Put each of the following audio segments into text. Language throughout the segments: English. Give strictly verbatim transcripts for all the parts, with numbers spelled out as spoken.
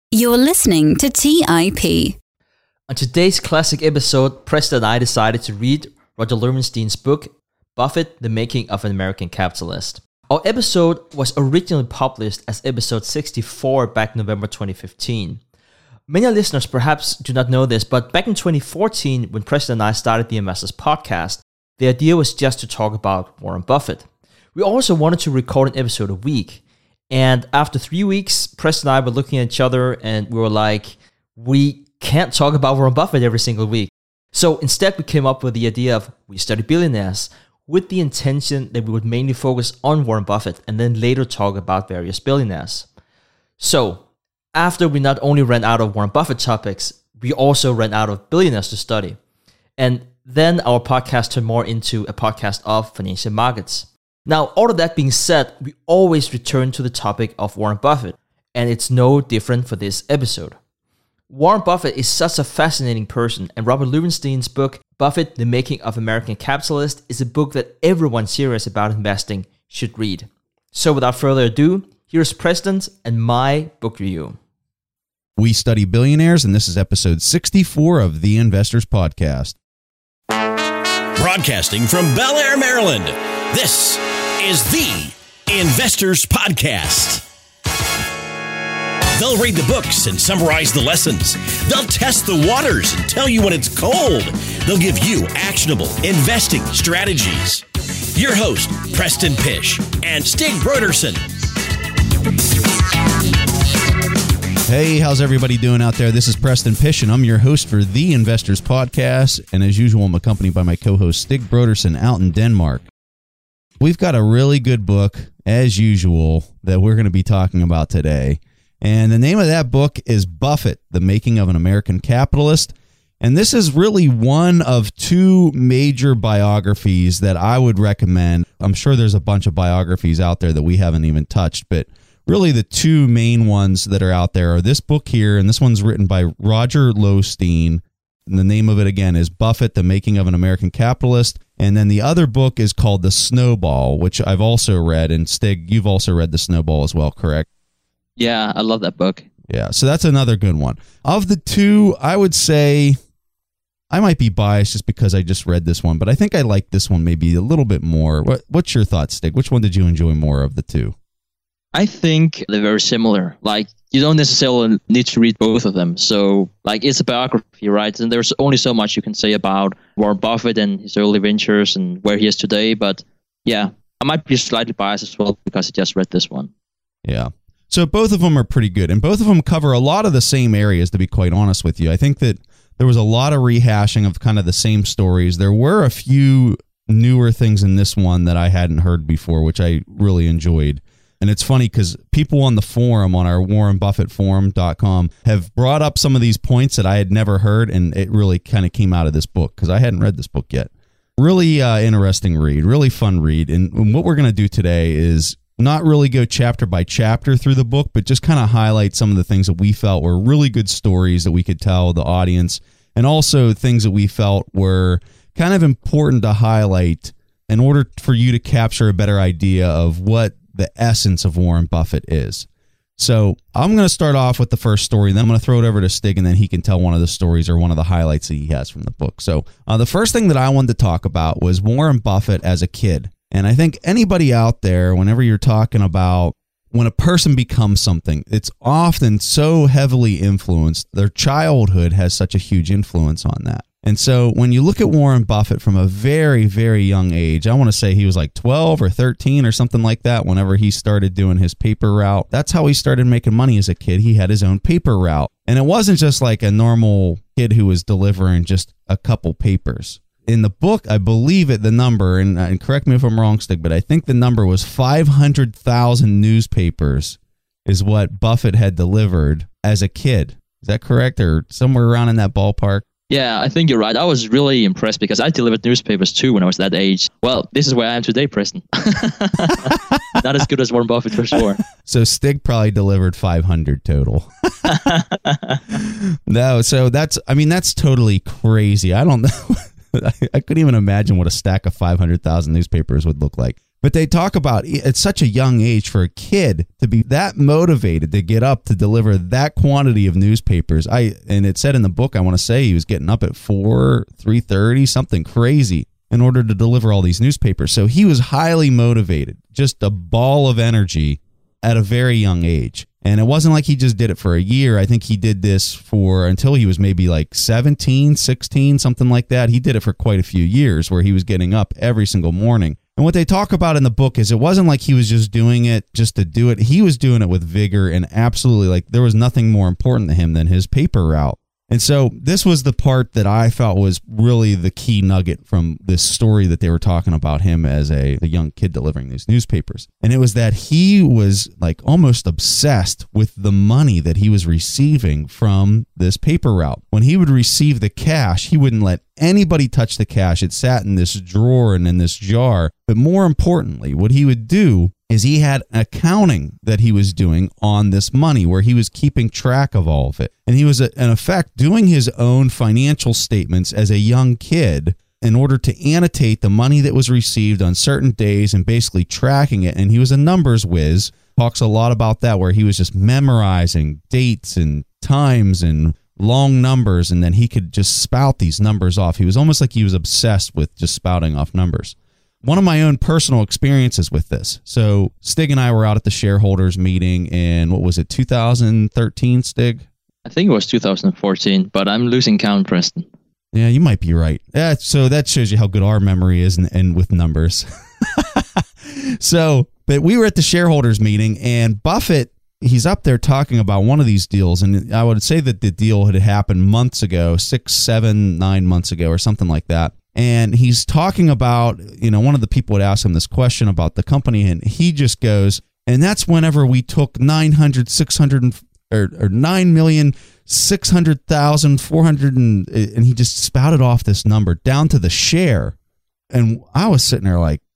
You're listening to T I P. On today's classic episode, Preston and I decided to read Roger Lewrenstein's book, Buffett, The Making of an American Capitalist. Our episode was originally published as episode sixty-four back in November twenty fifteen. Many listeners perhaps do not know this, but back in twenty fourteen, when Preston and I started the Investors Podcast, the idea was just to talk about Warren Buffett. We also wanted to record an episode a week. And after three weeks, Preston and I were looking at each other and we were like, we can't talk about Warren Buffett every single week. So instead, we came up with the idea of We Study Billionaires with the intention that we would mainly focus on Warren Buffett and then later talk about various billionaires. So after we not only ran out of Warren Buffett topics, we also ran out of billionaires to study. And then our podcast turned more into a podcast of financial markets. Now, all of that being said, we always return to the topic of Warren Buffett, and it's no different for this episode. Warren Buffett is such a fascinating person, and Robert Lewrenstein's book, Buffett, The Making of an American Capitalist, is a book that everyone serious about investing should read. So without further ado, here's Preston's and my book review. We Study Billionaires, and this is episode sixty-four of the Investors Podcast. Broadcasting from Bel Air, Maryland, this is the Investors Podcast. They'll read the books and summarize the lessons. They'll test the waters and tell you when it's cold. They'll give you actionable investing strategies. Your host, Preston Pysh and Stig Brodersen. Hey, how's everybody doing out there? This is Preston Pysh, and I'm your host for the Investors Podcast. And as usual, I'm accompanied by my co-host, Stig Brodersen, out in Denmark. We've got a really good book, as usual, that we're going to be talking about today. And the name of that book is Buffett, The Making of an American Capitalist. And this is really one of two major biographies that I would recommend. I'm sure there's a bunch of biographies out there that we haven't even touched, but really the two main ones that are out there are this book here, and this one's written by Roger Lewrenstein. And the name of it, again, is Buffett, The Making of an American Capitalist. And then the other book is called The Snowball, which I've also read. And Stig, you've also read The Snowball as well, correct? Yeah, I love that book. Yeah, so that's another good one. Of the two, I would say I might be biased just because I just read this one, but I think I like this one maybe a little bit more. What, what's your thoughts, Stig? Which one did you enjoy more of the two? I think they're very similar. Like, you don't necessarily need to read both of them. So, like, it's a biography, right? And there's only so much you can say about Warren Buffett and his early ventures and where he is today. But, yeah, I might be slightly biased as well because I just read this one. Yeah. So both of them are pretty good. And both of them cover a lot of the same areas, to be quite honest with you. I think that there was a lot of rehashing of kind of the same stories. There were a few newer things in this one that I hadn't heard before, which I really enjoyed. And it's funny because people on the forum, on our warren buffett forum dot com, have brought up some of these points that I had never heard, and it really kind of came out of this book because I hadn't read this book yet. Really uh, interesting read, really fun read. And, and what we're going to do today is not really go chapter by chapter through the book, but just kind of highlight some of the things that we felt were really good stories that we could tell the audience, and also things that we felt were kind of important to highlight in order for you to capture a better idea of what the essence of Warren Buffett is. So I'm going to start off with the first story, then I'm going to throw it over to Stig, and then he can tell one of the stories or one of the highlights that he has from the book. So uh, the first thing that I wanted to talk about was Warren Buffett as a kid. And I think anybody out there, whenever you're talking about when a person becomes something, it's often so heavily influenced. Their childhood has such a huge influence on that. And so when you look at Warren Buffett from a very, very young age, I want to say he was like twelve or thirteen or something like that whenever he started doing his paper route. That's how he started making money as a kid. He had his own paper route. And it wasn't just like a normal kid who was delivering just a couple papers. In the book, I believe it, the number, and, and correct me if I'm wrong, Stig, but I think the number was five hundred thousand newspapers is what Buffett had delivered as a kid. Is that correct? Or somewhere around in that ballpark? Yeah, I think you're right. I was really impressed because I delivered newspapers too when I was that age. Well, this is where I am today, Preston. Not as good as Warren Buffett for sure. So Stig probably delivered five hundred total. No, so that's, I mean, that's totally crazy. I don't know. I, I couldn't even imagine what a stack of five hundred thousand newspapers would look like. But But they talk about at such a young age for a kid to be that motivated to get up to deliver that quantity of newspapers. I and it said in the book, I want to say he was getting up at four, three thirty, something crazy in order to deliver all these newspapers. So he was highly motivated, just a ball of energy at a very young age. And it wasn't like he just did it for a year. I think he did this for until he was maybe like seventeen, sixteen, something like that. He did it for quite a few years where he was getting up every single morning. And what they talk about in the book is it wasn't like he was just doing it just to do it. He was doing it with vigor and absolutely like there was nothing more important to him than his paper route. And so this was the part that I felt was really the key nugget from this story that they were talking about him as a, a young kid delivering these newspapers. And it was that he was like almost obsessed with the money that he was receiving from this paper route. When he would receive the cash, he wouldn't let anybody touch the cash. It sat in this drawer and in this jar. But more importantly, what he would do is he had accounting that he was doing on this money where he was keeping track of all of it. And he was, in effect, doing his own financial statements as a young kid in order to annotate the money that was received on certain days and basically tracking it. And he was a numbers whiz. Talks a lot about that, where he was just memorizing dates and times and long numbers, and then he could just spout these numbers off. He was almost like he was obsessed with just spouting off numbers. One of my own personal experiences with this. So Stig and I were out at the shareholders meeting in, what was it, two thousand thirteen, Stig? I think it was two thousand fourteen, but I'm losing count, Preston. Yeah, you might be right. Yeah, so that shows you how good our memory is and, and with numbers. So, but we were at the shareholders meeting, and Buffett, he's up there talking about one of these deals, and I would say that the deal had happened months ago, six, seven, nine months ago or something like that. And he's talking about, you know, one of the people would ask him this question about the company, and he just goes, and that's whenever we took nine hundred, six hundred, or, or nine million, six hundred thousand, four hundred, and, and he just spouted off this number down to the share. And I was sitting there like,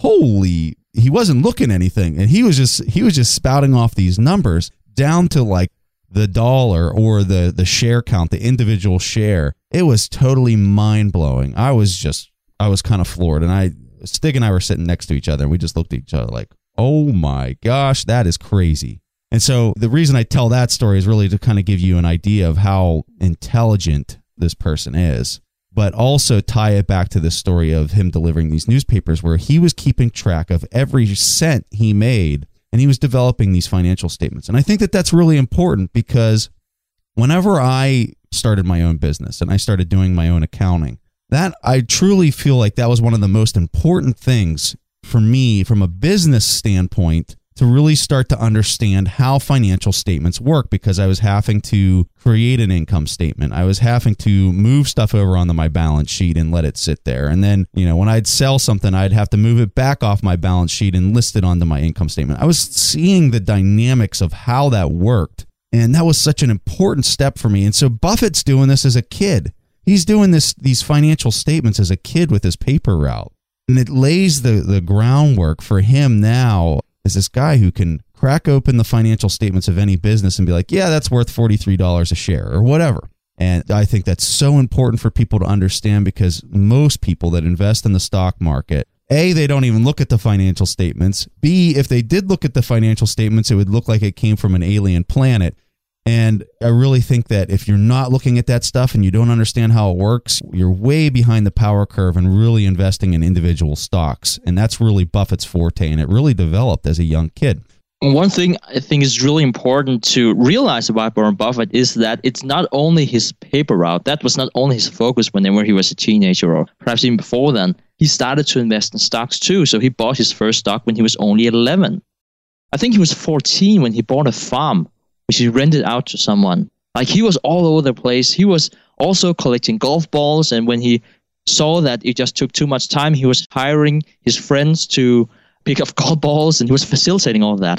holy, he wasn't looking anything. And he was just, he was just spouting off these numbers down to like the dollar or the, the share count, the individual share. It was totally mind blowing. I was just, I was kind of floored. And I, Stig and I were sitting next to each other, and we just looked at each other like, oh my gosh, that is crazy. And so the reason I tell that story is really to kind of give you an idea of how intelligent this person is, but also tie it back to the story of him delivering these newspapers where he was keeping track of every cent he made, and he was developing these financial statements. And I think that that's really important because whenever I started my own business and I started doing my own accounting, that I truly feel like that was one of the most important things for me from a business standpoint to really start to understand how financial statements work, because I was having to create an income statement. I was having to move stuff over onto my balance sheet and let it sit there. And then, you know, when I'd sell something, I'd have to move it back off my balance sheet and list it onto my income statement. I was seeing the dynamics of how that worked. And that was such an important step for me. And so Buffett's doing this as a kid. He's doing this these financial statements as a kid with his paper route. And it lays the, the groundwork for him now as this guy who can crack open the financial statements of any business and be like, yeah, that's worth forty-three dollars a share or whatever. And I think that's so important for people to understand, because most people that invest in the stock market, A, they don't even look at the financial statements. B, if they did look at the financial statements, it would look like it came from an alien planet. And I really think that if you're not looking at that stuff and you don't understand how it works, you're way behind the power curve and really investing in individual stocks. And that's really Buffett's forte, and it really developed as a young kid. One thing I think is really important to realize about Warren Buffett is that it's not only his paper route. That was not only his focus whenever he was a teenager, or perhaps even before then. He started to invest in stocks too. So he bought his first stock when he was only eleven. I think he was fourteen when he bought a farm, which he rented out to someone. Like, he was all over the place. He was also collecting golf balls, and when he saw that it just took too much time, he was hiring his friends to pick up golf balls, and he was facilitating all of that.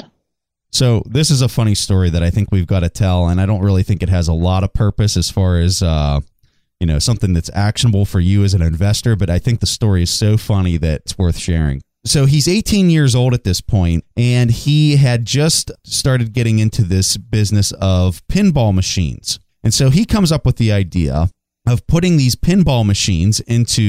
So this is a funny story that I think we've got to tell, and I don't really think it has a lot of purpose as far as uh, you know, something that's actionable for you as an investor, but I think the story is so funny that it's worth sharing. So he's eighteen years old at this point, and he had just started getting into this business of pinball machines. And so he comes up with the idea of putting these pinball machines into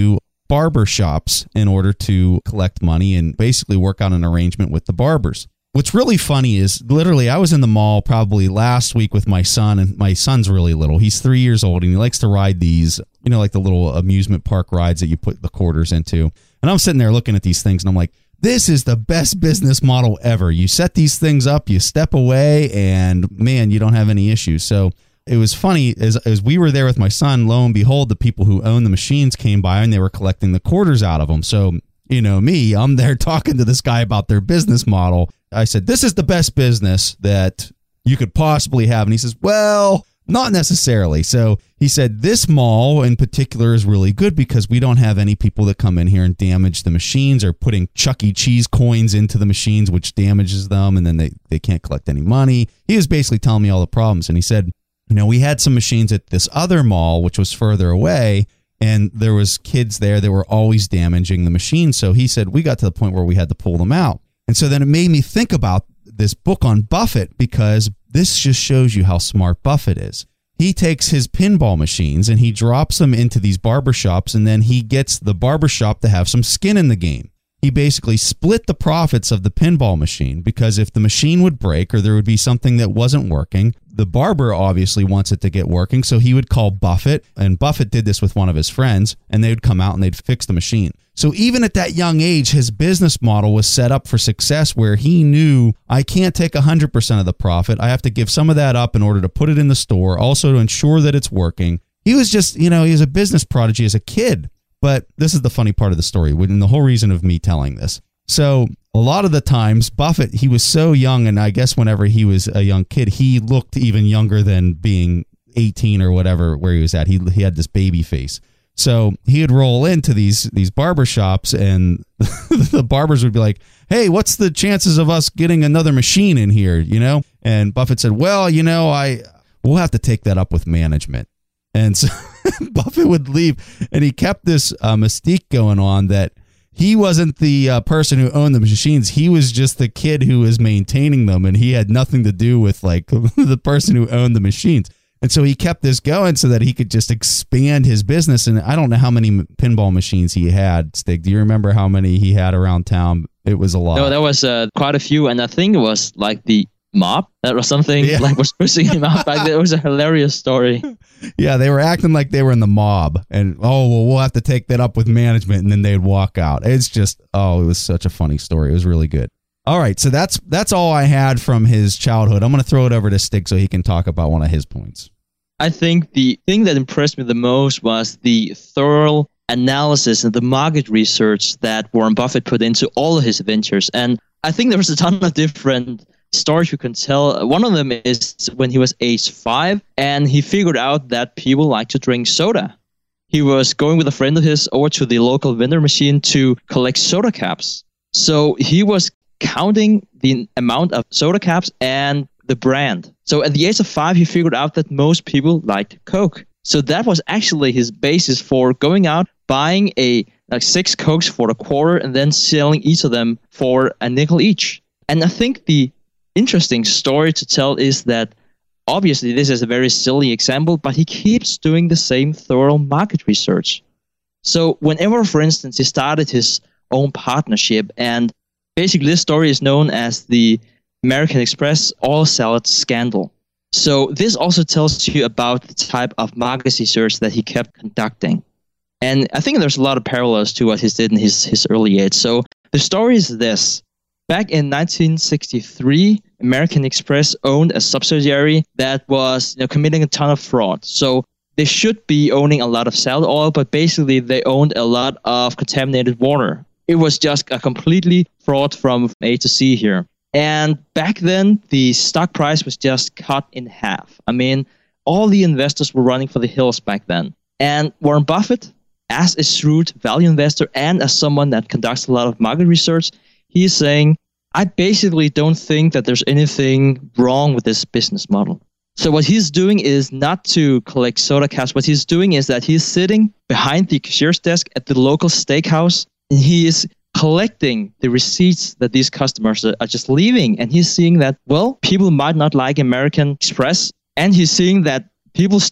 barber shops in order to collect money and basically work out an arrangement with the barbers. What's really funny is literally I was in the mall probably last week with my son, and my son's really little. He's three years old and he likes to ride these, you know, like the little amusement park rides that you put the quarters into. And I'm sitting there looking at these things and I'm like, this is the best business model ever. You set these things up, you step away, and man, you don't have any issues. So it was funny as, as we were there with my son, lo and behold, the people who own the machines came by and they were collecting the quarters out of them. So, you know, me, I'm there talking to this guy about their business model. I said, this is the best business that you could possibly have. And he says, well, not necessarily. So he said, this mall in particular is really good because we don't have any people that come in here and damage the machines or putting Chuck E. Cheese coins into the machines, which damages them. And then they, they can't collect any money. He was basically telling me all the problems. And he said, you know, we had some machines at this other mall, which was further away, and there was kids there that were always damaging the machines. So he said, we got to the point where we had to pull them out. And so then it made me think about this book on Buffett, because this just shows you how smart Buffett is. He takes his pinball machines and he drops them into these barbershops, and then he gets the barbershop to have some skin in the game. He basically split the profits of the pinball machine, because if the machine would break or there would be something that wasn't working, the barber obviously wants it to get working. So he would call Buffett, and Buffett did this with one of his friends, and they would come out and they'd fix the machine. So even at that young age, his business model was set up for success, where he knew, I can't take one hundred percent of the profit. I have to give some of that up in order to put it in the store, also to ensure that it's working. He was just, you know, he was a business prodigy as a kid. But this is the funny part of the story, and the whole reason of me telling this. So a lot of the times, Buffett, he was so young, and I guess whenever he was a young kid, he looked even younger than being eighteen or whatever where he was at. He he had this baby face. So he would roll into these these barber shops, and the barbers would be like, hey, what's the chances of us getting another machine in here, you know? And Buffett said, well, you know, I we'll have to take that up with management. And so Buffett would leave, and he kept this uh, mystique going on that he wasn't the uh, person who owned the machines. He was just the kid who was maintaining them, and he had nothing to do with like the person who owned the machines. And so he kept this going so that he could just expand his business. And I don't know how many pinball machines he had, Stig. Do you remember how many he had around town? It was a lot. No, there was uh, quite a few, and I think it was like the mob that was something yeah. like was pushing him out back there. It was a hilarious story. Yeah, they were acting like they were in the mob, and oh well, we'll have to take that up with management, and then they'd walk out. It's just oh, it was such a funny story. It was really good. All right, so that's that's all I had from his childhood. I'm going to throw it over to Stig so he can talk about one of his points. I think the thing that impressed me the most was the thorough analysis and the market research that Warren Buffett put into all of his ventures. And I think there was a ton of different stories you can tell. One of them is when he was age five, and he figured out that people like to drink soda. He was going with a friend of his over to the local vendor machine to collect soda caps. So he was counting the amount of soda caps and the brand. So at the age of five, he figured out that most people liked Coke. So that was actually his basis for going out, buying a like six Cokes for a quarter, and then selling each of them for a nickel each. And I think the interesting story to tell is that obviously this is a very silly example, but he keeps doing the same thorough market research. So whenever, for instance, he started his own partnership, and basically this story is known as the American Express oil salad scandal. So this also tells you about the type of market research that he kept conducting. And I think there's a lot of parallels to what he did in his, his early age. So the story is this. Back in nineteen sixty-three, American Express owned a subsidiary that was, you know, committing a ton of fraud. So they should be owning a lot of salad oil, but basically they owned a lot of contaminated water. It was just a completely fraud from A to Z here. And back then, the stock price was just cut in half. I mean, all the investors were running for the hills back then. And Warren Buffett, as a shrewd value investor and as someone that conducts a lot of market research, he's saying, I basically don't think that there's anything wrong with this business model. So what he's doing is not to collect soda caps. What he's doing is that he's sitting behind the cashier's desk at the local steakhouse, and he is collecting the receipts that these customers are just leaving. And he's seeing that, well, people might not like American Express, and he's seeing that people still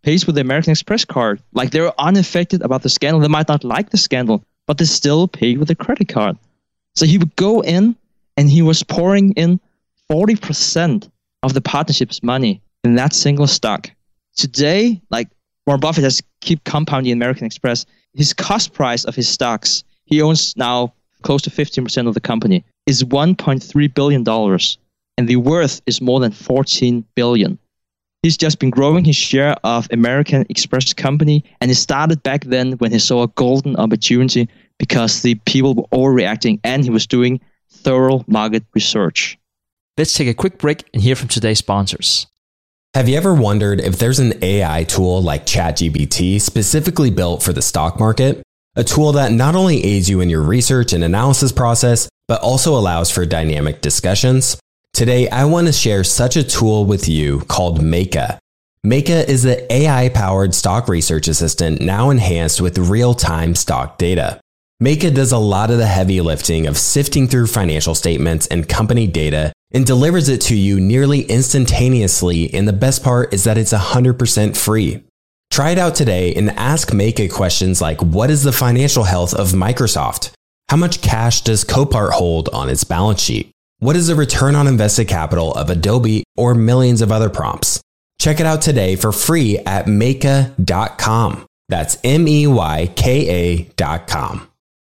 pays with the American Express card. Like, they're unaffected about the scandal. They might not like the scandal, but they still pay with a credit card. So he would go in and he was pouring in forty percent of the partnership's money in that single stock. Today, like, Warren Buffett has keep compounding American Express. His cost price of his stocks, he owns now close to fifteen percent of the company, is one point three billion dollars. And the worth is more than fourteen billion dollars. He's just been growing his share of American Express company. And it started back then when he saw a golden opportunity because the people were overreacting and he was doing thorough market research. Let's take a quick break and hear from today's sponsors. Have you ever wondered if there's an A I tool like ChatGPT specifically built for the stock market? A tool that not only aids you in your research and analysis process, but also allows for dynamic discussions? Today, I want to share such a tool with you called Meyka. Meyka is the A I-powered stock research assistant now enhanced with real-time stock data. Meyka does a lot of the heavy lifting of sifting through financial statements and company data and delivers it to you nearly instantaneously, and the best part is that it's one hundred percent free. Try it out today and ask Meyka questions like, what is the financial health of Microsoft? How much cash does Copart hold on its balance sheet? What is the return on invested capital of Adobe, or millions of other prompts? Check it out today for free at meyka dot com. That's M E Y K A dot com.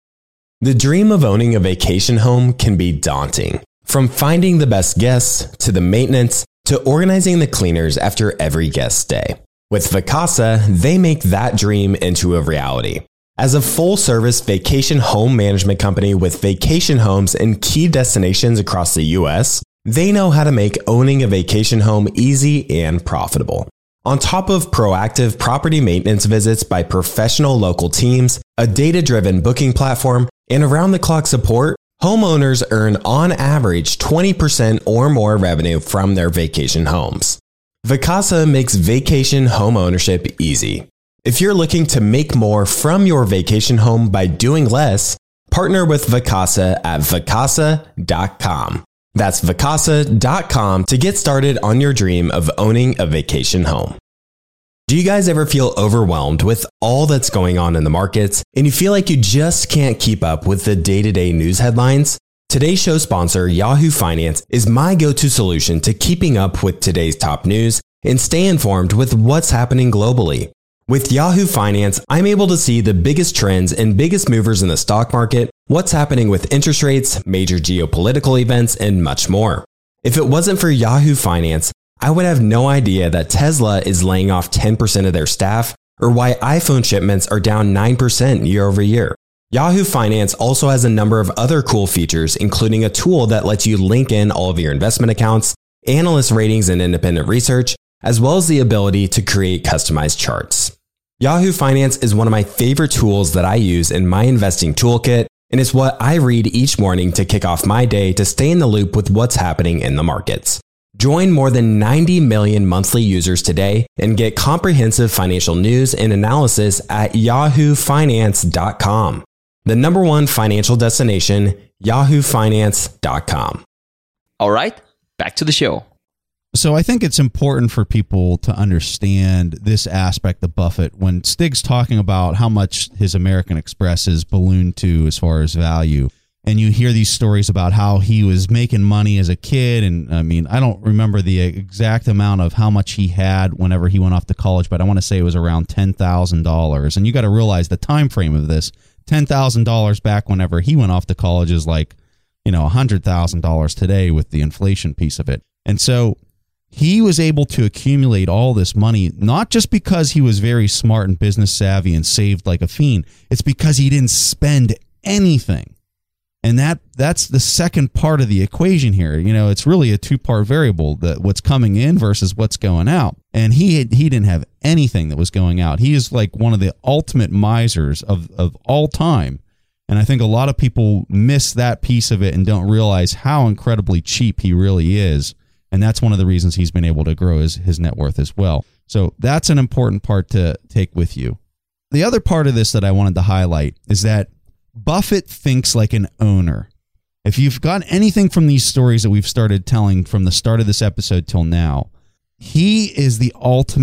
The dream of owning a vacation home can be daunting. From finding the best guests, to the maintenance, to organizing the cleaners after every guest stay. With Vacasa, they make that dream into a reality. As a full-service vacation home management company with vacation homes in key destinations across the U S, they know how to make owning a vacation home easy and profitable. On top of proactive property maintenance visits by professional local teams, a data-driven booking platform, and around-the-clock support, homeowners earn on average twenty percent or more revenue from their vacation homes. Vacasa makes vacation home ownership easy. If you're looking to make more from your vacation home by doing less, partner with Vacasa at vacasa dot com. That's vacasa dot com to get started on your dream of owning a vacation home. Do you guys ever feel overwhelmed with all that's going on in the markets and you feel like you just can't keep up with the day-to-day news headlines? Today's show sponsor, Yahoo Finance, is my go-to solution to keeping up with today's top news and stay informed with what's happening globally. With Yahoo Finance, I'm able to see the biggest trends and biggest movers in the stock market, what's happening with interest rates, major geopolitical events, and much more. If it wasn't for Yahoo Finance, I would have no idea that Tesla is laying off ten percent of their staff, or why iPhone shipments are down nine percent year over year. Yahoo Finance also has a number of other cool features, including a tool that lets you link in all of your investment accounts, analyst ratings and independent research, as well as the ability to create customized charts. Yahoo Finance is one of my favorite tools that I use in my investing toolkit, and it's what I read each morning to kick off my day to stay in the loop with what's happening in the markets. Join more than ninety million monthly users today and get comprehensive financial news and analysis at yahoo finance dot com. The number one financial destination, yahoo finance dot com. All right, back to the show. So I think it's important for people to understand this aspect of Buffett when Stig's talking about how much his American Express is ballooned to as far as value. And you hear these stories about how he was making money as a kid. And I mean, I don't remember the exact amount of how much he had whenever he went off to college, but I want to say it was around ten thousand dollars. And you got to realize the time frame of this. ten thousand dollars back whenever he went off to college is like, you know, one hundred thousand dollars today with the inflation piece of it. And so he was able to accumulate all this money, not just because he was very smart and business savvy and saved like a fiend. It's because he didn't spend anything. And that that's the second part of the equation here. You know, it's really a two-part variable, that what's coming in versus what's going out. And he had, he didn't have anything that was going out. He is like one of the ultimate misers of, of all time. And I think a lot of people miss that piece of it and don't realize how incredibly cheap he really is. And that's one of the reasons he's been able to grow his, his net worth as well. So that's an important part to take with you. The other part of this that I wanted to highlight is that Buffett thinks like an owner. If you've got anything from these stories that we've started telling from the start of this episode till now, he is the ultimate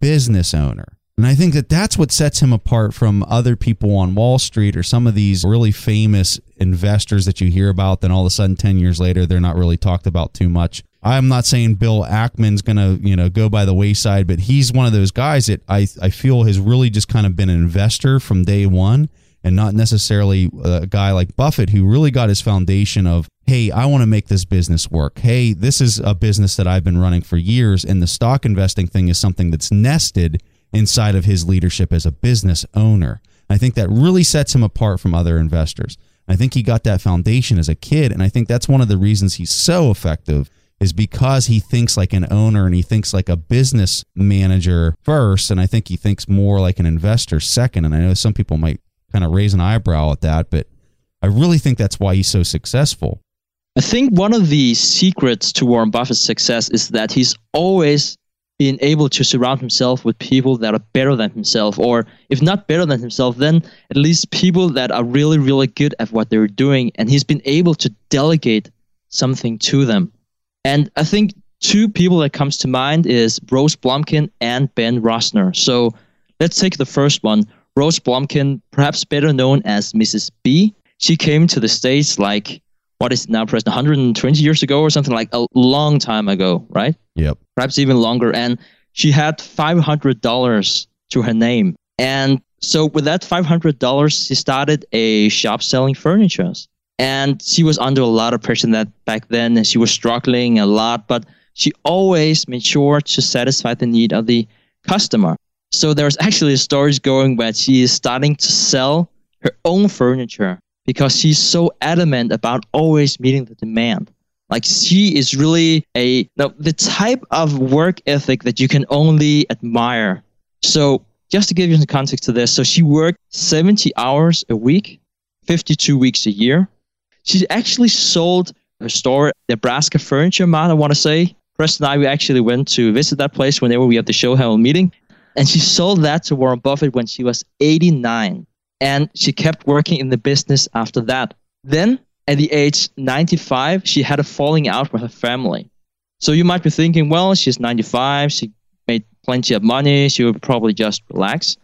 business owner. And I think that that's what sets him apart from other people on Wall Street or some of these really famous investors that you hear about. Then all of a sudden, ten years later, they're not really talked about too much. I'm not saying Bill Ackman's going to, you know, go by the wayside, but he's one of those guys that I, I feel has really just kind of been an investor from day one and not necessarily a guy like Buffett who really got his foundation of, hey, I want to make this business work. Hey, this is a business that I've been running for years, and the stock investing thing is something that's nested inside of his leadership as a business owner. I think that really sets him apart from other investors. I think he got that foundation as a kid, and I think that's one of the reasons he's so effective is because he thinks like an owner and he thinks like a business manager first, and I think he thinks more like an investor second. And I know some people might kind of raise an eyebrow at that, but I really think that's why he's so successful. I think one of the secrets to Warren Buffett's success is that he's always been able to surround himself with people that are better than himself, or if not better than himself, then at least people that are really, really good at what they're doing. And he's been able to delegate something to them. And I think two people that comes to mind is Rose Blumkin and Ben Rosner. So let's take the first one. Rose Blumkin, perhaps better known as Missus B. She came to the States like, what is it now, Preston, one hundred twenty years ago or something, like a long time ago, right? Yep. Perhaps even longer. And she had five hundred dollars to her name. And so with that five hundred dollars, she started a shop selling furniture. And she was under a lot of pressure that back then, and she was struggling a lot, but she always made sure to satisfy the need of the customer. So there's actually stories going where she is starting to sell her own furniture because she's so adamant about always meeting the demand. Like she is really a no, the type of work ethic that you can only admire. So just to give you some context to this, so she worked seventy hours a week, fifty-two weeks a year. She actually sold her store, Nebraska Furniture Mart, I want to say. Preston and I, we actually went to visit that place whenever we had the show have a meeting. And she sold that to Warren Buffett when she was eighty-nine. And she kept working in the business after that. Then, at the age ninety-five, she had a falling out with her family. So you might be thinking, well, she's ninety-five, she made plenty of money, she would probably just relax.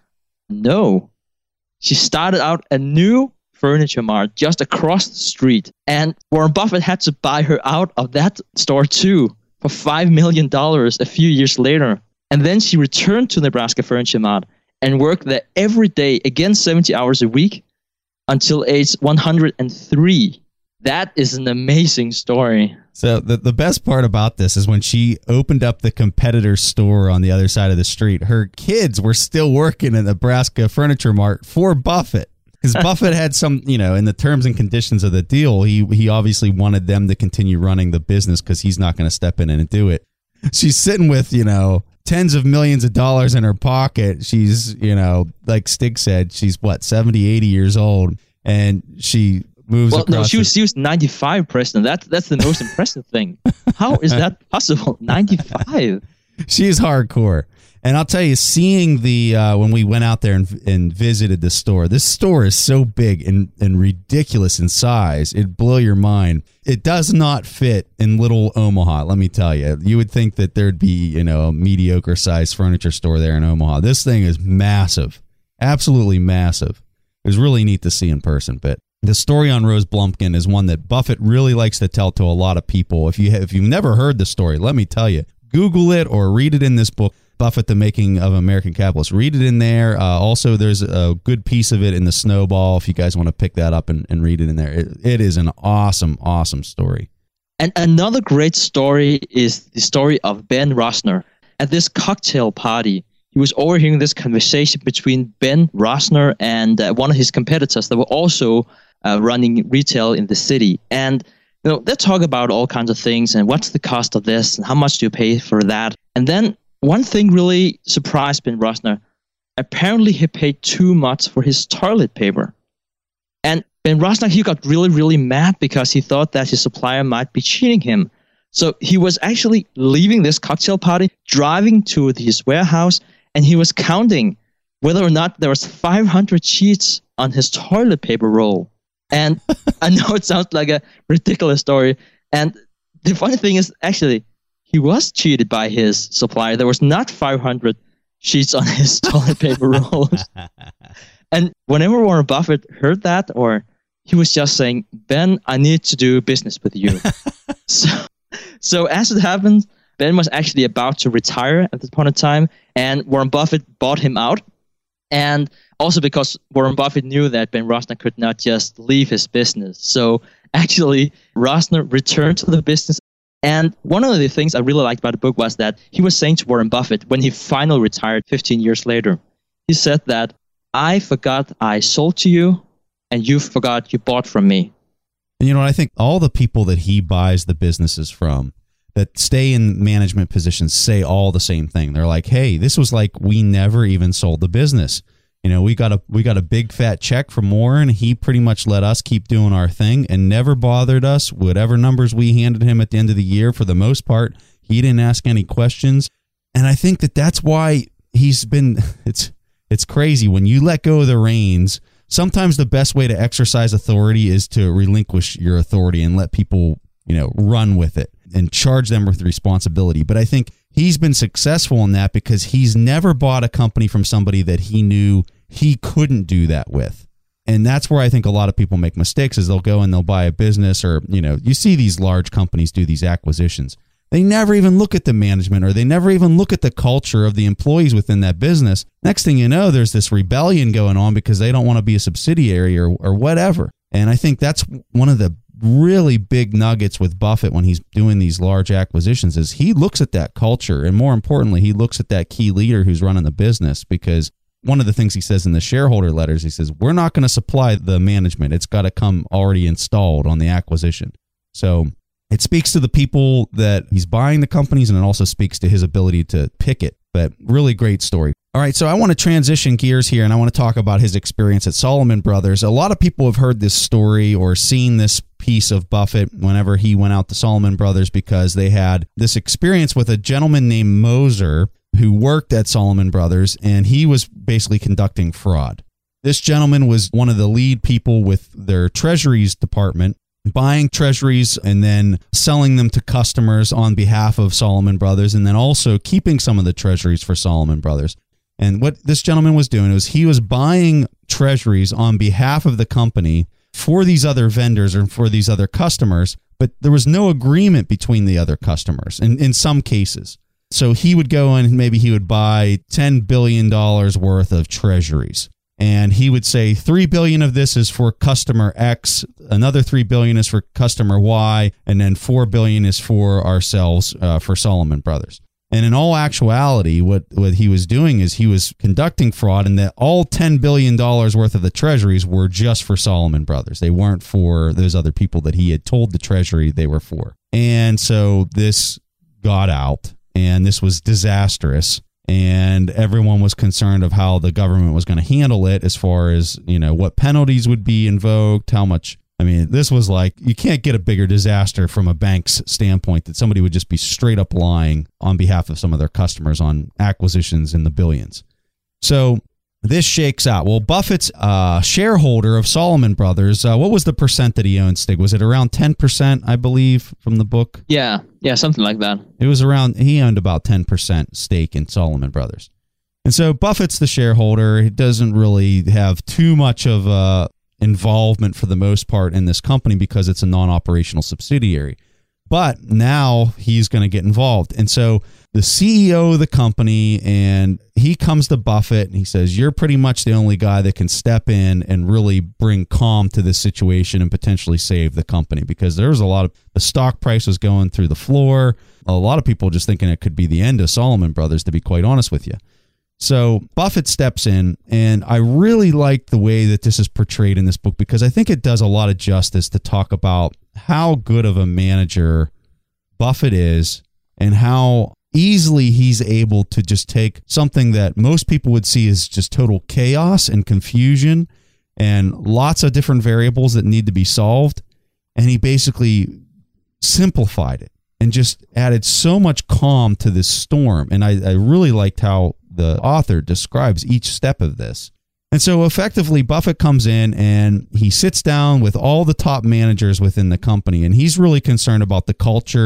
No. She started out a new Furniture Mart just across the street. And Warren Buffett had to buy her out of that store too for five million dollars a few years later. And then she returned to Nebraska Furniture Mart and worked there every day, again seventy hours a week, until age one hundred three. That is an amazing story. So the, the best part about this is when she opened up the competitor store on the other side of the street, her kids were still working at Nebraska Furniture Mart for Buffett. Because Buffett had some, you know, in the terms and conditions of the deal, he he obviously wanted them to continue running the business because he's not going to step in and do it. She's sitting with, you know, tens of millions of dollars in her pocket. She's, you know, like Stig said, she's what, seventy, eighty years old. And she moves well, across. No, she was, the- she was ninety-five, Preston. That, that's the most impressive thing. How is that possible? ninety-five. She's hardcore. And I'll tell you, seeing the, uh, when we went out there and, and visited the store, this store is so big and, and ridiculous in size, it'd blow your mind. It does not fit in little Omaha, let me tell you. You would think that there'd be, you know, a mediocre sized furniture store there in Omaha. This thing is massive, absolutely massive. It was really neat to see in person. But the story on Rose Blumkin is one that Buffett really likes to tell to a lot of people. If you have, if you've never heard the story, let me tell you, Google it or read it in this book, Buffett, The Making of American Capitalist. Read it in there. Uh, also, there's a good piece of it in the Snowball if you guys want to pick that up and, and read it in there. It, it is an awesome, awesome story. And another great story is the story of Ben Rosner. At this cocktail party, he was overhearing this conversation between Ben Rosner and uh, one of his competitors that were also uh, running retail in the city. And you know, they talk about all kinds of things and what's the cost of this and how much do you pay for that. And then one thing really surprised Ben Rosner. Apparently, he paid too much for his toilet paper. And Ben Rosner, he got really, really mad because he thought that his supplier might be cheating him. So he was actually leaving this cocktail party, driving to his warehouse, and he was counting whether or not there was five hundred sheets on his toilet paper roll. And I know it sounds like a ridiculous story. And the funny thing is, actually, he was cheated by his supplier. There was not five hundred sheets on his toilet paper rolls. And whenever Warren Buffett heard that, or he was just saying, Ben, I need to do business with you. so, so as it happened, Ben was actually about to retire at this point in time, and Warren Buffett bought him out. And also because Warren Buffett knew that Ben Rosner could not just leave his business. So actually, Rosner returned to the business. And one of the things I really liked about the book was that he was saying to Warren Buffett, when he finally retired fifteen years later, he said that, I forgot I sold to you, and you forgot you bought from me. And you know what? I think all the people that he buys the businesses from that stay in management positions say all the same thing. They're like, hey, this was like we never even sold the business. You know, we got a we got a big fat check from Warren. He pretty much let us keep doing our thing and never bothered us. Whatever numbers we handed him at the end of the year, for the most part, he didn't ask any questions. And I think that that's why he's been, it's it's crazy. When you let go of the reins, sometimes the best way to exercise authority is to relinquish your authority and let people, you know, run with it and charge them with responsibility. But I think he's been successful in that because he's never bought a company from somebody that he knew he couldn't do that with. And that's where I think a lot of people make mistakes, is they'll go and they'll buy a business, or, you know, you see these large companies do these acquisitions. They never even look at the management, or they never even look at the culture of the employees within that business. Next thing you know, there's this rebellion going on because they don't want to be a subsidiary or or whatever. And I think that's one of the really big nuggets with Buffett when he's doing these large acquisitions, is he looks at that culture. And more importantly, he looks at that key leader who's running the business, because one of the things he says in the shareholder letters, he says, we're not going to supply the management. It's got to come already installed on the acquisition. So it speaks to the people that he's buying the companies, and it also speaks to his ability to pick it. But really great story. All right, so I want to transition gears here, and I want to talk about his experience at Salomon Brothers. A lot of people have heard this story or seen this piece of Buffett whenever he went out to Salomon Brothers, because they had this experience with a gentleman named Moser who worked at Salomon Brothers, and he was basically conducting fraud. This gentleman was one of the lead people with their treasuries department, buying treasuries and then selling them to customers on behalf of Salomon Brothers, and then also keeping some of the treasuries for Salomon Brothers. And what this gentleman was doing was he was buying treasuries on behalf of the company for these other vendors or for these other customers, but there was no agreement between the other customers in, in some cases. So he would go in and maybe he would buy ten billion dollars worth of treasuries. And he would say three billion dollars of this is for customer X, another three billion dollars is for customer Y, and then four billion dollars is for ourselves, uh, for Salomon Brothers. And in all actuality, what, what he was doing is he was conducting fraud, and that all ten billion dollars worth of the treasuries were just for Salomon Brothers. They weren't for those other people that he had told the treasury they were for. And so this got out, and this was disastrous. And everyone was concerned of how the government was going to handle it, as far as, you know, what penalties would be invoked, how much. I mean, this was like, you can't get a bigger disaster from a bank's standpoint, that somebody would just be straight up lying on behalf of some of their customers on acquisitions in the billions. So this shakes out. Well, Buffett's uh, shareholder of Salomon Brothers, uh, what was the percent that he owned, Stig? Was it around ten percent, I believe, from the book? Yeah, yeah, something like that. It was around, he owned about ten percent stake in Salomon Brothers. And so Buffett's the shareholder. He doesn't really have too much of uh, involvement for the most part in this company because it's a non-operational subsidiary. But now he's going to get involved. And so the C E O of the company, and he comes to Buffett and he says, you're pretty much the only guy that can step in and really bring calm to this situation and potentially save the company, because there was a lot of, the stock price was going through the floor. A lot of people just thinking it could be the end of Salomon Brothers, to be quite honest with you. So Buffett steps in, and I really like the way that this is portrayed in this book, because I think it does a lot of justice to talk about how good of a manager Buffett is, and how easily he's able to just take something that most people would see as just total chaos and confusion and lots of different variables that need to be solved, and he basically simplified it and just added so much calm to this storm. And I, I really liked how the author describes each step of this. And so effectively, Buffett comes in and he sits down with all the top managers within the company, and he's really concerned about the culture.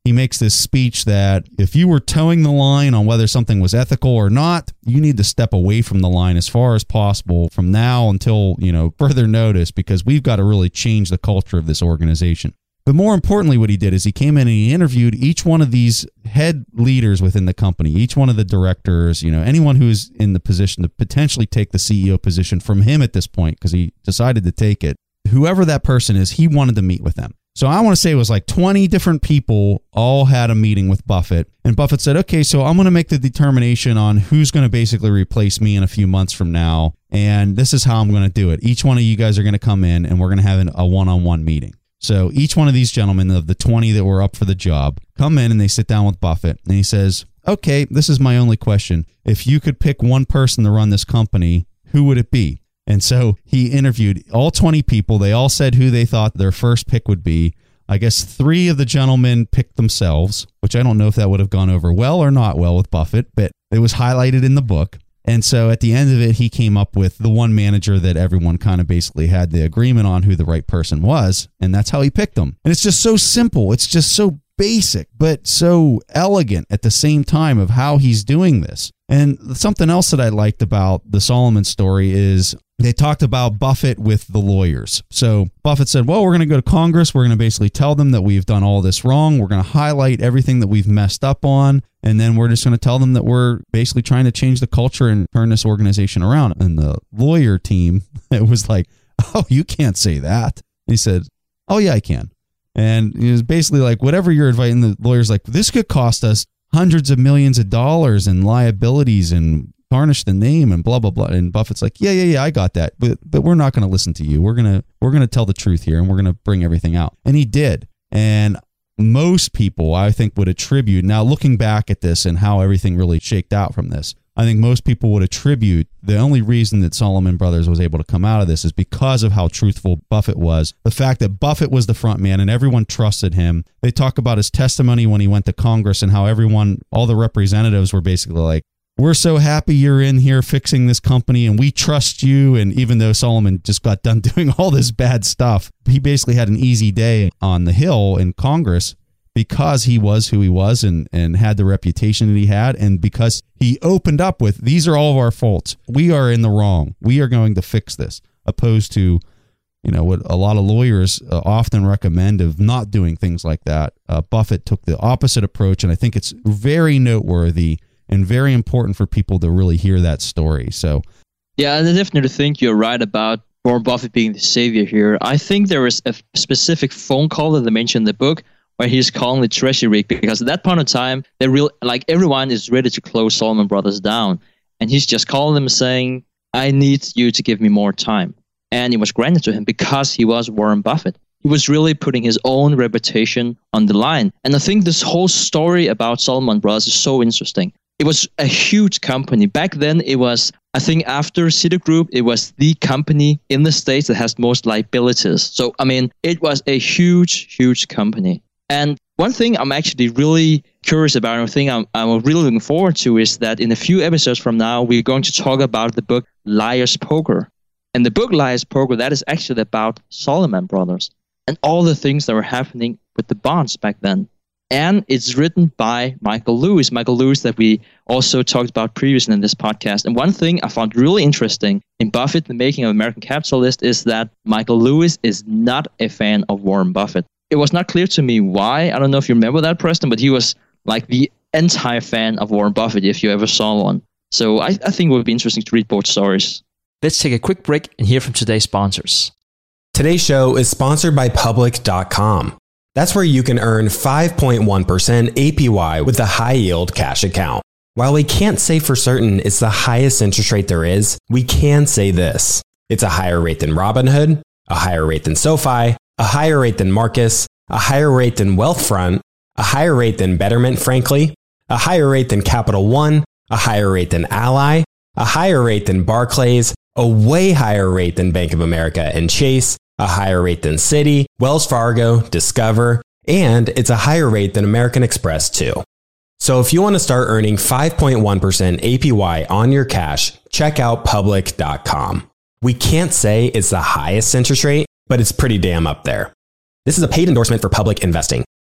he makes this speech that if you were towing the line on whether something was ethical or not, you need to step away from the line as far as possible from now until, you know, further notice, because we've got to really change the culture of this organization. But more importantly, what he did is he came in and he interviewed each one of these head leaders within the company, each one of the directors, you know, anyone who's in the position to potentially take the C E O position from him at this point, because he decided to take it. Whoever that person is, he wanted to meet with them. So I want to say it was like twenty different people all had a meeting with Buffett. And Buffett said, okay, so I'm going to make the determination on who's going to basically replace me in a few months from now. And this is how I'm going to do it. Each one of you guys are going to come in and we're going to have a one-on-one meeting. So each one of these gentlemen of the twenty that were up for the job come in and they sit down with Buffett. And he says, okay, this is my only question. If you could pick one person to run this company, who would it be? And so he interviewed all twenty people. They all said who they thought their first pick would be. I guess three of the gentlemen picked themselves, which I don't know if that would have gone over well or not well with Buffett, but it was highlighted in the book. And so at the end of it, he came up with the one manager that everyone kind of basically had the agreement on who the right person was. And that's how he picked them. And it's just so simple. It's just so basic, but so elegant at the same time of how he's doing this. And something else that I liked about the Salomon story is they talked about Buffett with the lawyers. So Buffett said, well, we're going to go to Congress. We're going to basically tell them that we've done all this wrong. We're going to highlight everything that we've messed up on. And then we're just going to tell them that we're basically trying to change the culture and turn this organization around. And the lawyer team, it was like, oh, you can't say that. And he said, oh, yeah, I can. And it was basically like, whatever you're inviting, the lawyer's like, this could cost us hundreds of millions of dollars in liabilities and tarnish the name and blah, blah, blah. And Buffett's like, yeah, yeah, yeah, I got that. But but we're not going to listen to you. We're going to we're going to tell the truth here and we're going to bring everything out. And he did. And most people, I think, would attribute, now looking back at this and how everything really shaked out from this, I think most people would attribute the only reason that Salomon Brothers was able to come out of this is because of how truthful Buffett was. The fact that Buffett was the front man and everyone trusted him. They talk about his testimony when he went to Congress and how everyone, all the representatives were basically like, we're so happy you're in here fixing this company and we trust you. And even though Salomon just got done doing all this bad stuff, he basically had an easy day on the Hill in Congress because he was who he was and, and had the reputation that he had. And because he opened up with, these are all of our faults. We are in the wrong. We are going to fix this, opposed to, you know, what a lot of lawyers uh, often recommend of not doing things like that. Uh, Buffett took the opposite approach. And I think it's very noteworthy and very important for people to really hear that story. So, yeah, I definitely think you're right about Warren Buffett being the savior here. I think there is a specific phone call that they mentioned in the book where he's calling the treasury, because at that point of time, they real like everyone is ready to close Salomon Brothers down, and he's just calling them saying, "I need you to give me more time." And it was granted to him because he was Warren Buffett. He was really putting his own reputation on the line. And I think this whole story about Salomon Brothers is so interesting. It was a huge company. Back then, it was, I think after Citigroup, it was the company in the States that has most liabilities. So, I mean, it was a huge, huge company. And one thing I'm actually really curious about, and a thing I'm, I'm really looking forward to, is that in a few episodes from now, we're going to talk about the book Liar's Poker. And the book Liar's Poker, that is actually about Salomon Brothers and all the things that were happening with the bonds back then. And it's written by Michael Lewis, Michael Lewis that we also talked about previously in this podcast. And one thing I found really interesting in Buffett, The Making of an American Capitalist, is that Michael Lewis is not a fan of Warren Buffett. It was not clear to me why. I don't know if you remember that, Preston, but he was like the entire fan of Warren Buffett, if you ever saw one. So I, I think it would be interesting to read both stories. Let's take a quick break and hear from today's sponsors. Today's show is sponsored by Public dot com. That's where you can earn five point one percent A P Y with a high-yield cash account. While we can't say for certain it's the highest interest rate there is, we can say this. It's a higher rate than Robinhood, a higher rate than SoFi, a higher rate than Marcus, a higher rate than Wealthfront, a higher rate than Betterment, frankly, a higher rate than Capital One, a higher rate than Ally, a higher rate than Barclays, a way higher rate than Bank of America and Chase, a higher rate than Citi, Wells Fargo, Discover, and it's a higher rate than American Express too. So if you want to start earning five point one percent A P Y on your cash, check out Public dot com. We can't say it's the highest interest rate, but it's pretty damn up there. This is a paid endorsement for Public Investing.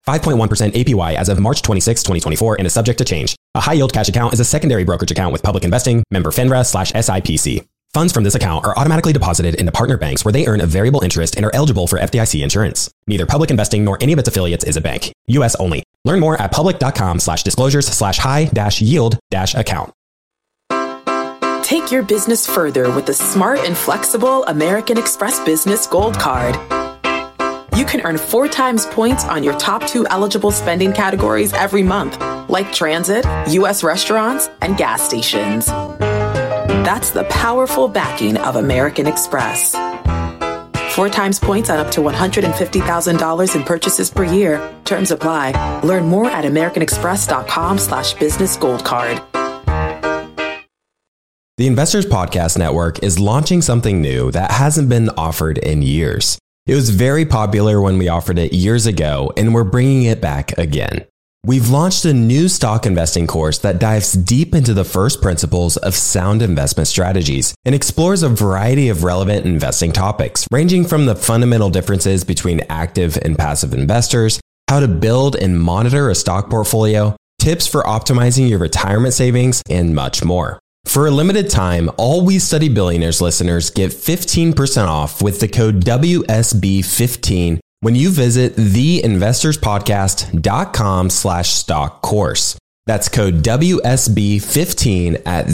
five point one percent A P Y as of March twenty-sixth, twenty twenty-four, and is subject to change. A high-yield cash account is a secondary brokerage account with public investing, member FINRA slash S I P C. Funds from this account are automatically deposited into partner banks where they earn a variable interest and are eligible for F D I C insurance. Neither public investing nor any of its affiliates is a bank. U S only. Learn more at public.com slash disclosures slash high dash yield dash account. Take your business further with the smart and flexible American Express Business Gold Card. You can earn four times points on your top two eligible spending categories every month, like transit, U S restaurants, and gas stations. That's the powerful backing of American Express. Four times points on up to one hundred fifty thousand dollars in purchases per year. Terms apply. Learn more at americanexpress.com slash business gold card. The Investors Podcast Network is launching something new that hasn't been offered in years. It was very popular when we offered it years ago, and we're bringing it back again. We've launched a new stock investing course that dives deep into the first principles of sound investment strategies and explores a variety of relevant investing topics, ranging from the fundamental differences between active and passive investors, how to build and monitor a stock portfolio, tips for optimizing your retirement savings, and much more. For a limited time, all We Study Billionaires listeners get fifteen percent off with the code W S B fifteen when you visit theinvestorspodcast.com slash stock course. That's code W S B fifteen at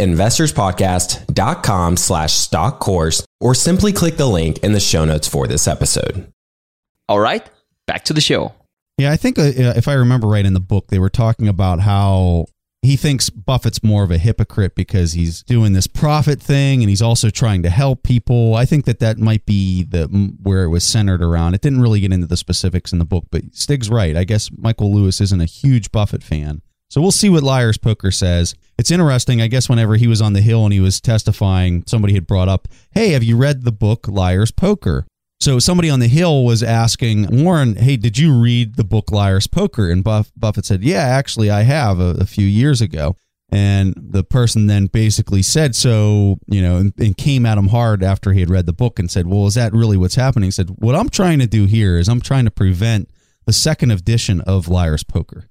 theinvestorspodcast.com slash stock course, or simply click the link in the show notes for this episode. All right, back to the show. Yeah, I think uh, if I remember right in the book, they were talking about how he thinks Buffett's more of a hypocrite because he's doing this profit thing and he's also trying to help people. I think that that might be the where it was centered around. It didn't really get into the specifics in the book, but Stig's right. I guess Michael Lewis isn't a huge Buffett fan. So we'll see what Liar's Poker says. It's interesting. I guess whenever he was on the Hill and he was testifying, somebody had brought up, hey, have you read the book Liar's Poker? So somebody on the Hill was asking Warren, hey, did you read the book Liar's Poker? And Buff- Buffett said, yeah, actually, I have a, a few years ago. And the person then basically said so, you know, and, and came at him hard after he had read the book and said, well, is that really what's happening? He said, what I'm trying to do here is I'm trying to prevent the second edition of Liar's Poker,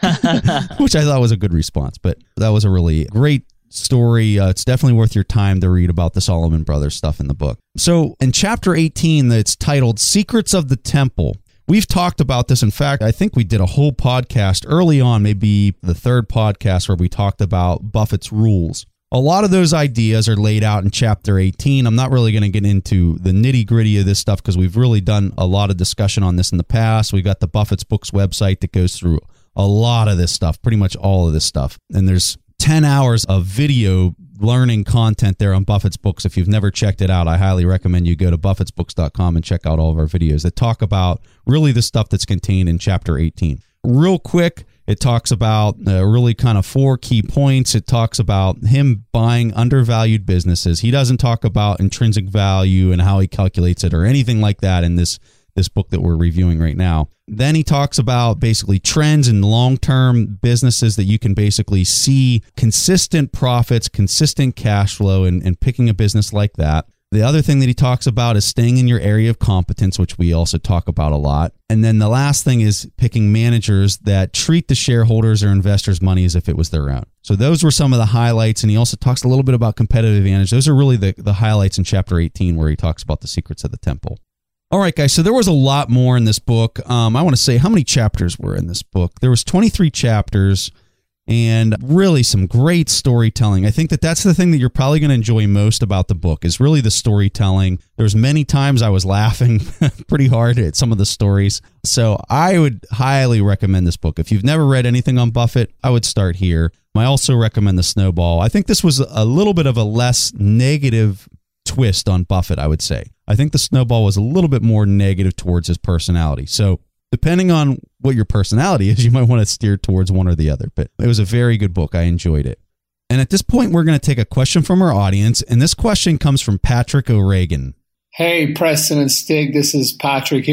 which I thought was a good response. But that was a really great story. Uh, it's definitely worth your time to read about the Solomon Brothers stuff in the book. So in chapter eighteen, that's titled Secrets of the Temple. We've talked about this. In fact, I think we did a whole podcast early on, maybe the third podcast, where we talked about Buffett's rules. A lot of those ideas are laid out in chapter eighteen. I'm not really going to get into the nitty gritty of this stuff because we've really done a lot of discussion on this in the past. We've got the Buffett's Books website that goes through a lot of this stuff, pretty much all of this stuff. And there's ten hours of video learning content there on Buffett's Books. If you've never checked it out, I highly recommend you go to buffetts books dot com and check out all of our videos that talk about really the stuff that's contained in chapter eighteen. Real quick, it talks about uh, really kind of four key points. It talks about him buying undervalued businesses. He doesn't talk about intrinsic value and how he calculates it or anything like that in this this book that we're reviewing right now. Then he talks about basically trends in long-term businesses that you can basically see consistent profits, consistent cash flow, and, and picking a business like that. The other thing that he talks about is staying in your area of competence, which we also talk about a lot. And then the last thing is picking managers that treat the shareholders or investors' money as if it was their own. So those were some of the highlights. And he also talks a little bit about competitive advantage. Those are really the, the highlights in chapter eighteen, where he talks about the secrets of the temple. All right, guys, so there was a lot more in this book. Um, I want to say how many chapters were in this book. There was twenty-three chapters and really some great storytelling. I think that that's the thing that you're probably going to enjoy most about the book is really the storytelling. There's many times I was laughing pretty hard at some of the stories. So I would highly recommend this book. If you've never read anything on Buffett, I would start here. I also recommend The Snowball. I think this was a little bit of a less negative twist on Buffett, I would say. I think The Snowball was a little bit more negative towards his personality. So depending on what your personality is, you might want to steer towards one or the other. But it was a very good book. I enjoyed it. And at this point, we're going to take a question from our audience. And this question comes from Patrick O'Regan. Hey, Preston and Stig. This is Patrick here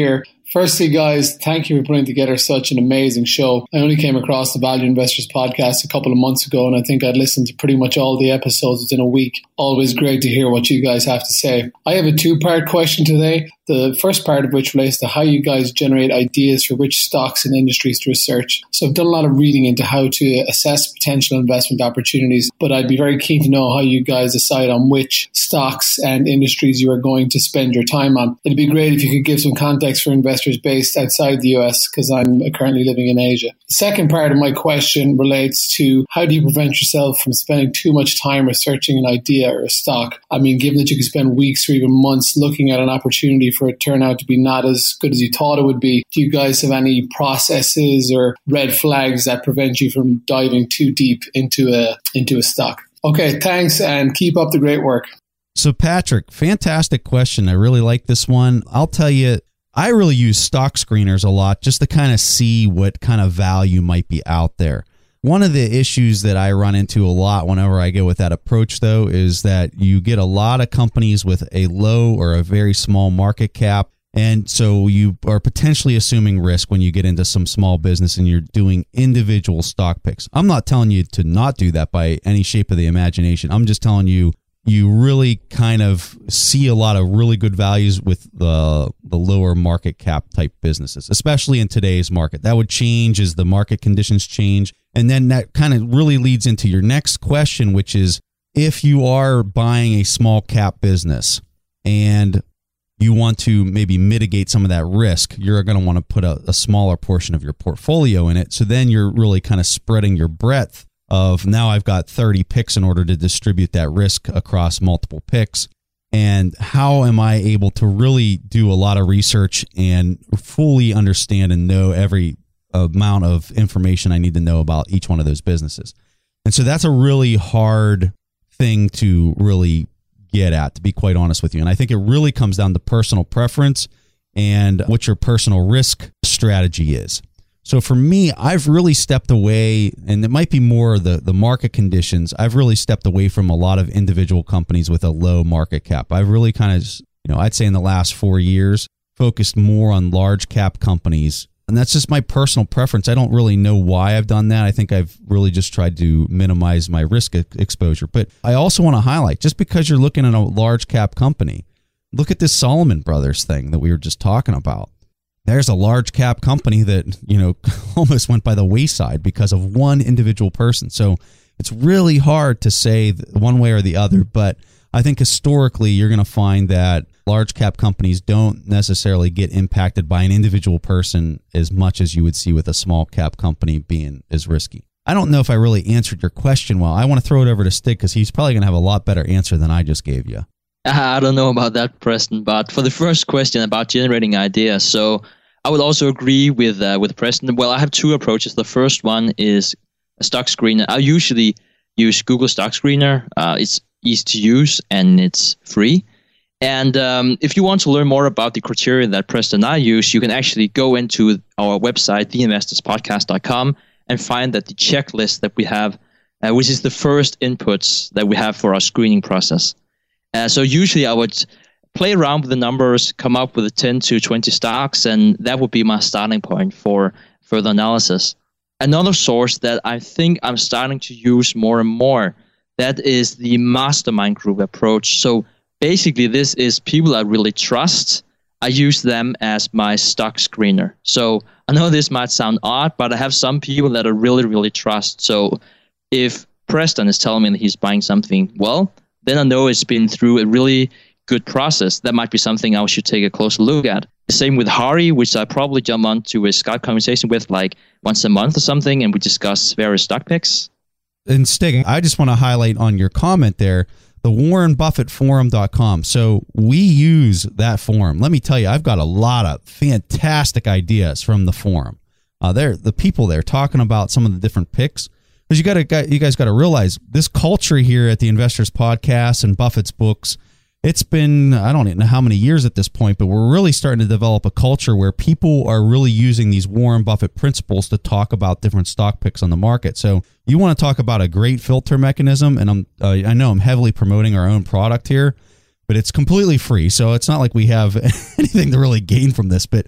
Firstly, guys, thank you for putting together such an amazing show. I only came across the Value Investors podcast a couple of months ago, and I think I'd listened to pretty much all the episodes within a week. Always great to hear what you guys have to say. I have a two-part question today. The first part of which relates to how you guys generate ideas for which stocks and industries to research. So I've done a lot of reading into how to assess potential investment opportunities, but I'd be very keen to know how you guys decide on which stocks and industries you are going to spend your time on. It'd be great if you could give some context for investors based outside the U S, because I'm currently living in Asia. The second part of my question relates to how do you prevent yourself from spending too much time researching an idea or a stock? I mean, given that you can spend weeks or even months looking at an opportunity for it to turn out to be not as good as you thought it would be, do you guys have any processes or red flags that prevent you from diving too deep into a into a stock? Okay, thanks, and keep up the great work. So Patrick, fantastic question. I really like this one. I'll tell you, I really use stock screeners a lot just to kind of see what kind of value might be out there. One of the issues that I run into a lot whenever I go with that approach, though, is that you get a lot of companies with a low or a very small market cap. And so you are potentially assuming risk when you get into some small business and you're doing individual stock picks. I'm not telling you to not do that by any shape of the imagination. I'm just telling you, you really kind of see a lot of really good values with the the lower market cap type businesses, especially in today's market. That would change as the market conditions change. And then that kind of really leads into your next question, which is if you are buying a small cap business and you want to maybe mitigate some of that risk, you're going to want to put a, a smaller portion of your portfolio in it. So then you're really kind of spreading your breadth of now I've got thirty picks in order to distribute that risk across multiple picks. And how am I able to really do a lot of research and fully understand and know every amount of information I need to know about each one of those businesses? And so that's a really hard thing to really get at, to be quite honest with you. And I think it really comes down to personal preference and what your personal risk strategy is. So for me, I've really stepped away, and it might be more the, the market conditions. I've really stepped away from a lot of individual companies with a low market cap. I've really kind of, you know, I'd say in the last four years, focused more on large cap companies. And that's just my personal preference. I don't really know why I've done that. I think I've really just tried to minimize my risk exposure. But I also want to highlight, just because you're looking at a large cap company, look at this Salomon Brothers thing that we were just talking about. There's a large cap company that, you know, almost went by the wayside because of one individual person. So it's really hard to say one way or the other. But I think historically, you're going to find that large cap companies don't necessarily get impacted by an individual person as much as you would see with a small cap company being as risky. I don't know if I really answered your question well. I want to throw it over to Stig because he's probably going to have a lot better answer than I just gave you. I don't know about that, Preston, but for the first question about generating ideas, so I would also agree with uh, with Preston. Well, I have two approaches. The first one is a stock screener. I usually use Google Stock Screener. Uh, it's easy to use and it's free. And um, if you want to learn more about the criteria that Preston and I use, you can actually go into our website, the investors podcast dot com, and find that the checklist that we have, uh, which is the first inputs that we have for our screening process. Uh, so usually I would play around with the numbers, come up with ten to twenty stocks, and that would be my starting point for further analysis. Another source that I think I'm starting to use more and more, that is the mastermind group approach. So basically this is people I really trust. I use them as my stock screener. So I know this might sound odd, but I have some people that I really, really trust. So if Preston is telling me that he's buying something, well, then I know it's been through a really good process. That might be something I should take a closer look at. The same with Hari, which I probably jump onto a Skype conversation with like once a month or something, and we discuss various stock picks. And Stig, I just want to highlight on your comment there, the warren buffett forum dot com. So we use that forum. Let me tell you, I've got a lot of fantastic ideas from the forum. Uh, they're the people there talking about some of the different picks. Because you got to, you guys got to realize this culture here at the Investors Podcast and Buffett's books. It's been, I don't even know how many years at this point, but we're really starting to develop a culture where people are really using these Warren Buffett principles to talk about different stock picks on the market. So you want to talk about a great filter mechanism, and I'm, uh, I know I'm heavily promoting our own product here, but it's completely free. So it's not like we have anything to really gain from this, but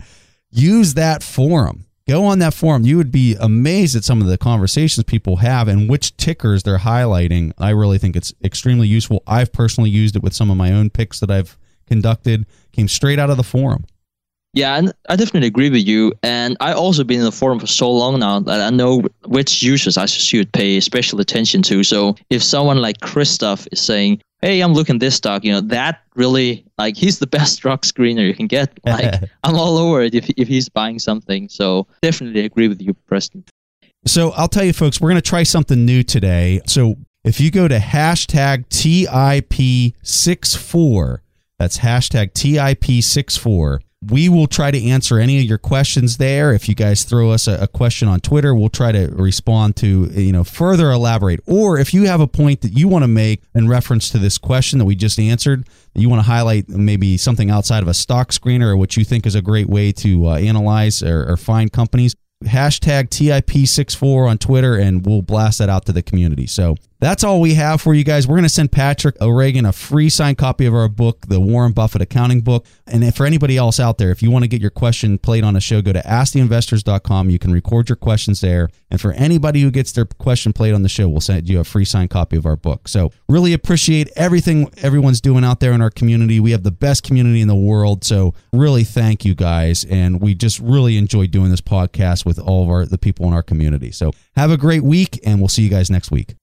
use that forum. Go on that forum. You would be amazed at some of the conversations people have and which tickers they're highlighting. I really think it's extremely useful. I've personally used it with some of my own picks that I've conducted. Came straight out of the forum. Yeah, and I definitely agree with you. And I also been in the forum for so long now that I know which users I should pay special attention to. So if someone like Christoph is saying, hey, I'm looking this stock, you know, that really, like, he's the best stock screener you can get. Like, I'm all over it if, if he's buying something. So definitely agree with you, Preston. So I'll tell you, folks, we're going to try something new today. So if you go to hashtag T I P sixty-four, that's hashtag T I P sixty-four, we will try to answer any of your questions there. If you guys throw us a, a question on Twitter, we'll try to respond to, you know, further elaborate. Or if you have a point that you want to make in reference to this question that we just answered, that you want to highlight maybe something outside of a stock screener or what you think is a great way to uh, analyze or, or find companies, hashtag T I P sixty-four on Twitter, and we'll blast that out to the community. So that's all we have for you guys. We're going to send Patrick O'Regan a free signed copy of our book, the Warren Buffett Accounting Book. And if for anybody else out there, if you want to get your question played on a show, go to ask the investors dot com. You can record your questions there. And for anybody who gets their question played on the show, we'll send you a free signed copy of our book. So really appreciate everything everyone's doing out there in our community. We have the best community in the world. So really thank you guys. And we just really enjoy doing this podcast with all of our the people in our community. So have a great week, and we'll see you guys next week.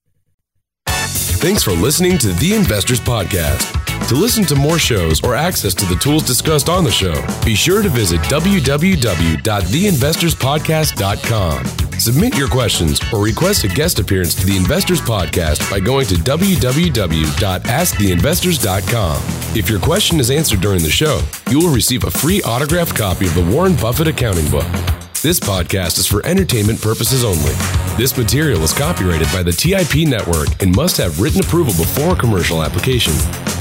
Thanks for listening to The Investors Podcast. To listen to more shows or access to the tools discussed on the show, be sure to visit w w w dot the investors podcast dot com. Submit your questions or request a guest appearance to The Investors Podcast by going to w w w dot ask the investors dot com. If your question is answered during the show, you will receive a free autographed copy of the Warren Buffett Accounting Book. This podcast is for entertainment purposes only. This material is copyrighted by the T I P Network and must have written approval before commercial application.